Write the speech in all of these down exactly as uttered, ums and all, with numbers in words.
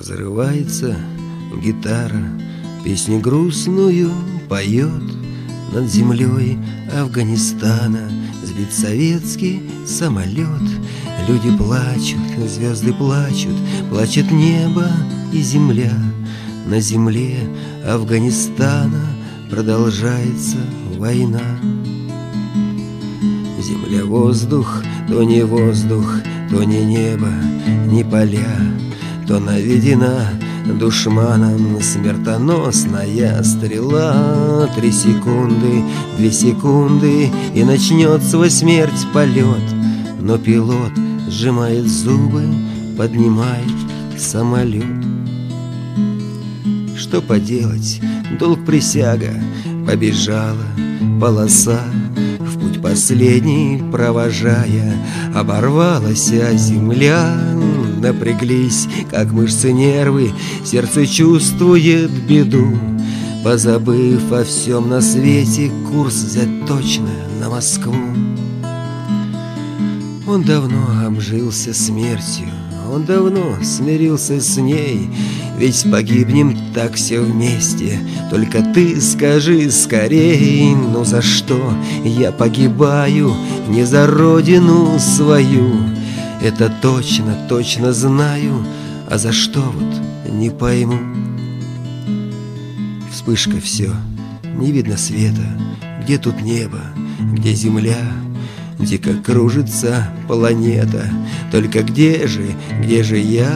Разрывается гитара, песню грустную поет. Над землей Афганистана сбит советский самолет. Люди плачут, звезды плачут, плачет небо и земля. На земле Афганистана продолжается война. Земля, воздух, то не воздух, то не небо, не поля, то наведена душманом смертоносная стрела. Три секунды, две секунды, и начнет свой смерть полет. Но пилот сжимает зубы, поднимает самолет. Что поделать, долг присяга, побежала полоса. В путь последний провожая, оборвалась земля. Напряглись, как мышцы нервы, сердце чувствует беду. Позабыв о всем на свете, курс взять точно на Москву. Он давно обжился смертью, он давно смирился с ней. Ведь погибнем так все вместе. Только ты скажи скорей, ну за что я погибаю, не за родину свою? Это точно, точно знаю, а за что вот не пойму. Вспышка, все, не видно света. Где тут небо, где земля? Дико кружится планета. Только где же, где же я?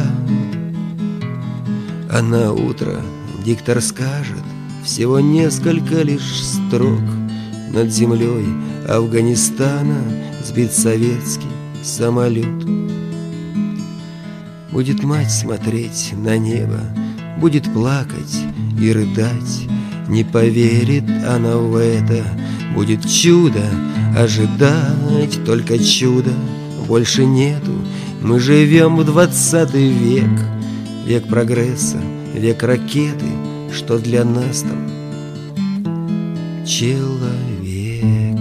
А на утро диктор скажет всего несколько лишь строк. Над землей Афганистана сбит советский самолет. Будет мать смотреть на небо, будет плакать и рыдать. Не поверит она в это, будет чудо ожидать. Только чуда больше нету, мы живем в двадцатый век. Век прогресса, век ракеты, что для нас там человек.